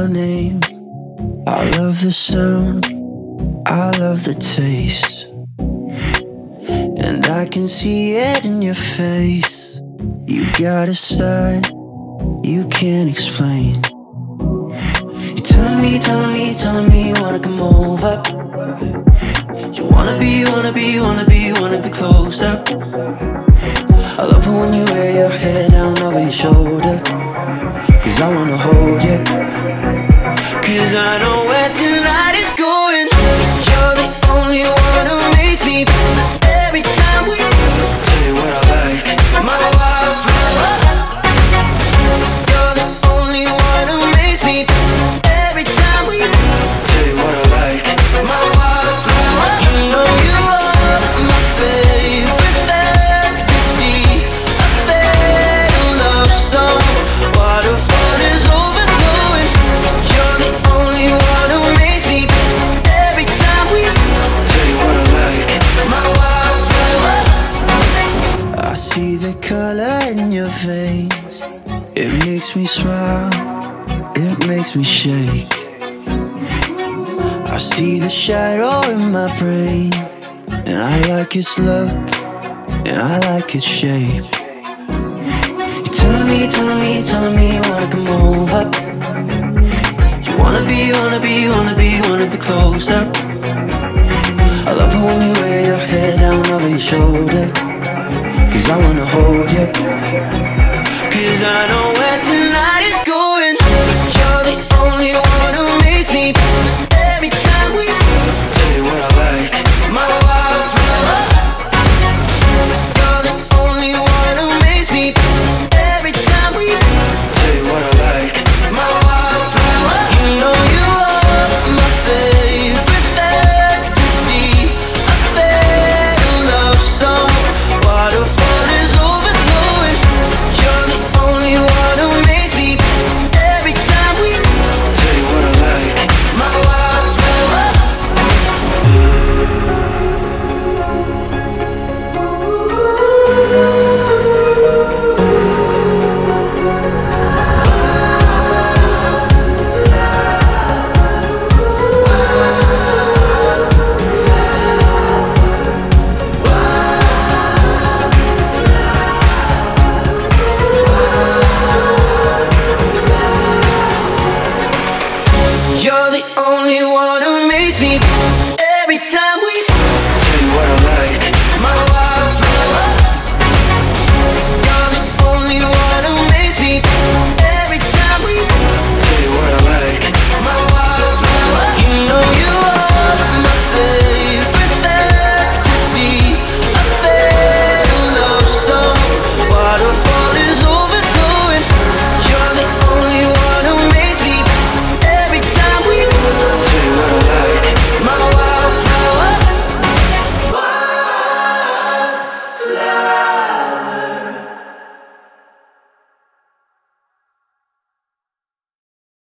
my name. I love the sound, I love the taste, and I can see it in your face. You got a side you can't explain. You're telling me you wanna come over. You wanna be closer. I love it when you wear your head down over your shoulder, 'cause I wanna hold you, 'cause I know where tonight is going. You're the only one who makes me every time we tell you what I like, my wildflower. You're the only one who makes me every time we tell you what I like, my wildflower. You know you are my favorite fantasy, a fatal love song. Water fun is overflowing. You're the only one who makes me every time we tell you what I like, my wildflower. I see the color in your face. It makes me smile, it makes me shake. I see the shadow in my brain, and I like its look, and I like its shape. You're telling me you wanna come over. You wanna be closer. I love it when you wear your head down over your shoulder, 'cause I wanna hold you, 'cause I know where tonight